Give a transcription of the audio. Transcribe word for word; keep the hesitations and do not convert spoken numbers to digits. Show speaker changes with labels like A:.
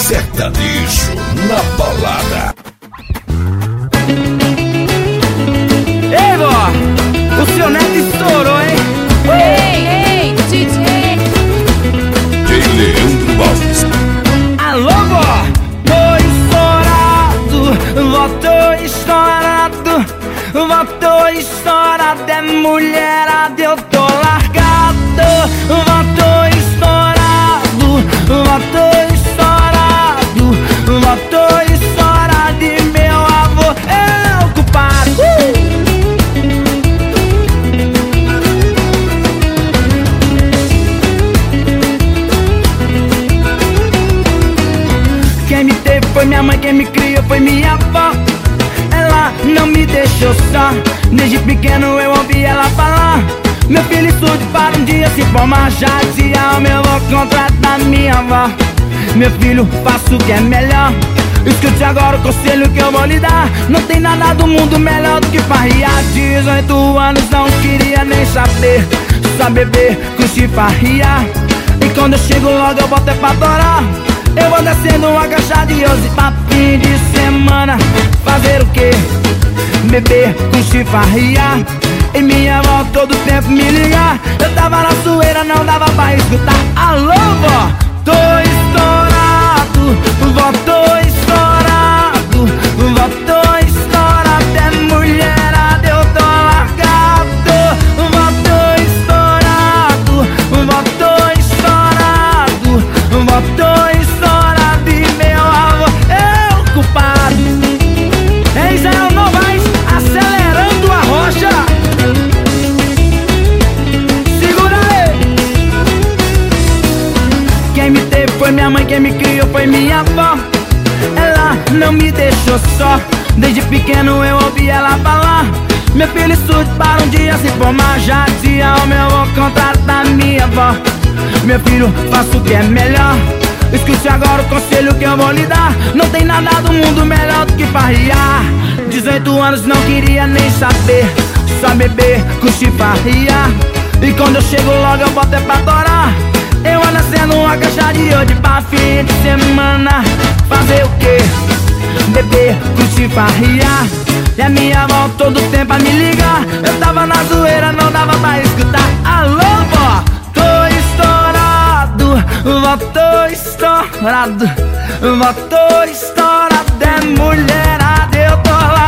A: Sertanejo na balada.
B: Ei, vó, o seu neto estourou, hein?
C: Ei, ei, D J
A: D J Leandro Baldes.
B: Alô, vó, tô estourado, vó, tô estourado, vó, tô estourado, é mulherada, eu tô largado, vó, tô estourado, vó, tô estourado, vó, tô estourado e meu avô é o culpado. Uh! Quem me teve foi minha mãe, quem me criou foi minha avó. Ela não me deixou só, desde pequeno eu ouvi ela falar: meu filho estude para um dia se formar. Já dizia ao meu avô, contratar minha avó. Meu filho, faça o que é melhor. Escute agora o conselho que eu vou lhe dar. Não tem nada do mundo melhor do que farriar. Dezoito anos não queria nem saber, só beber, curtir, farriar. E quando eu chego logo eu boto é pra adorar. Eu vou descendo uma caixa de hoje pra fim de semana. Fazer o quê? Beber, curtir, farriar. E minha avó todo tempo me ligar. Eu tava na zoeira, não dava pra escutar. Alô, vó, tô estourado, vó, tô estourado, vó, tô estourado, é mulherada, eu tô largado, vó, tô estourado, vó, tô estourado, vó, tô estourado e meu avô é o culpado. Ei, Zé Novaes, acelerando a rocha. Segura aí. Quem me teve foi minha mãe, quem me criou foi minha avó. Ela não me deixou só, desde pequeno eu ouvi ela falar: meu filho estude para um dia se formar. Já dizia ao meu avô, contratar minha avó. Meu filho, faça o que é melhor. Escute agora o conselho que eu vou lhe dar. Não tem nada do mundo melhor do que farriar. Dezoito anos não queria nem saber, só beber, curtir, farriar. E quando eu chego logo eu boto é pra adorar. Eu ando sendo uma caixa de hoje pra fim de semana. Fazer o quê? Beber, curtir, farriar. E a minha avó todo tempo a me ligar. Eu tava na zoeira, não dava pra escutar. Alô, vó, tô estourado, vó, tô estourado, vó, tô estourado, é mulherada, eu tô lá.